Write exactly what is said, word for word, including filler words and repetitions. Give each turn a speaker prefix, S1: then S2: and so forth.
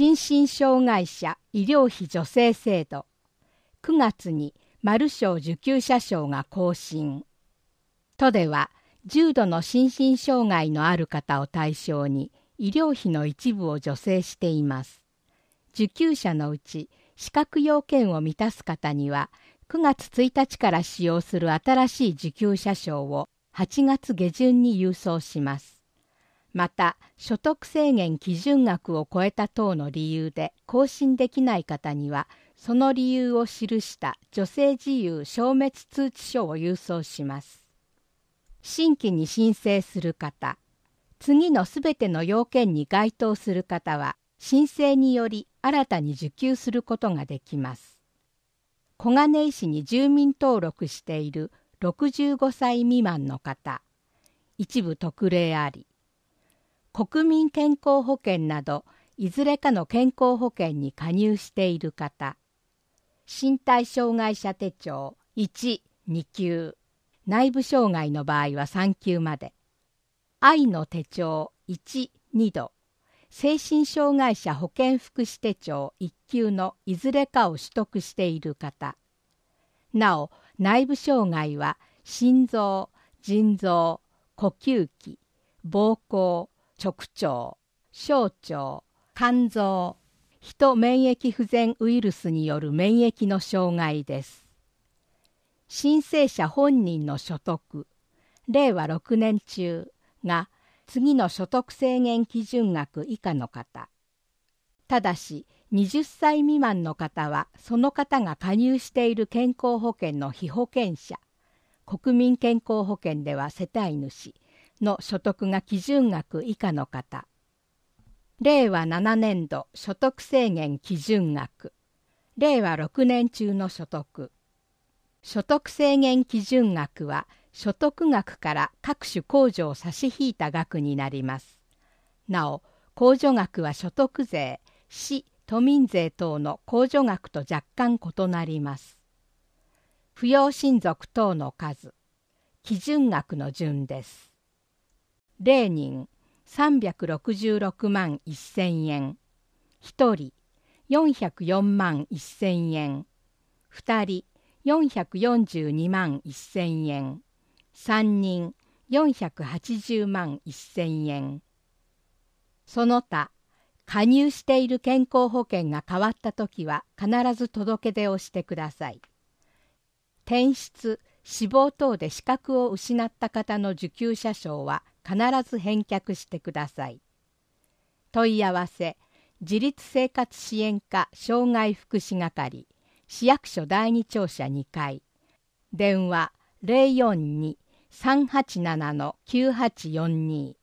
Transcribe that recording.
S1: 心身障害者医療費助成制度、くがつにマル賞受給者証が更新。都では重度の心身障害のある方を対象に医療費の一部を助成しています。受給者のうち資格要件を満たす方にはくがつついたちから使用する新しい受給者証をはちがつげじゅんに郵送します。また、所得制限基準額を超えた等の理由で更新できない方には、その理由を記した助成事由消滅通知書を郵送します。新規に申請する方、次のすべての要件に該当する方は、申請により新たに受給することができます。小金井市に住民登録しているろくじゅうごさい未満の方、一部特例あり、国民健康保険などいずれかの健康保険に加入している方、身体障害者手帳いち、に級、内部障害の場合はさん級まで、愛の手帳いち、に度、精神障害者保健福祉手帳いっ級のいずれかを取得している方、なお内部障害は心臓、腎臓、呼吸器、膀胱、直腸、小腸、肝臓、人免疫不全ウイルスによる免疫の障害です。申請者本人の所得、れいわろくねん中が次の所得制限基準額以下の方。ただし、はたち未満の方は、その方が加入している健康保険の被保険者、国民健康保険では世帯主の所得が基準額以下の方。れいわななねん度所得制限基準額、れいわろくねん中の所得。所得制限基準額は所得額から各種控除を差し引いた額になります。なお、控除額は所得税、市、都民税等の控除額と若干異なります。扶養親族等の数、基準額の順です。れいにんさんびゃくろくじゅうろくまんせんえん、ひとりよんひゃくよんまんせんえん、ふたりよんひゃくよんじゅうにまんせんえん、さんにんよんひゃくはちじゅうまんせんえん。その他、加入している健康保険が変わったときは必ず届け出をしてください。転出、死亡等で資格を失った方の受給者証は必ず返却してください。問い合わせ、自立生活支援課障害福祉係、市役所だいに庁舎にかい、電話 ゼロよんに さんはちなな きゅうはちよんに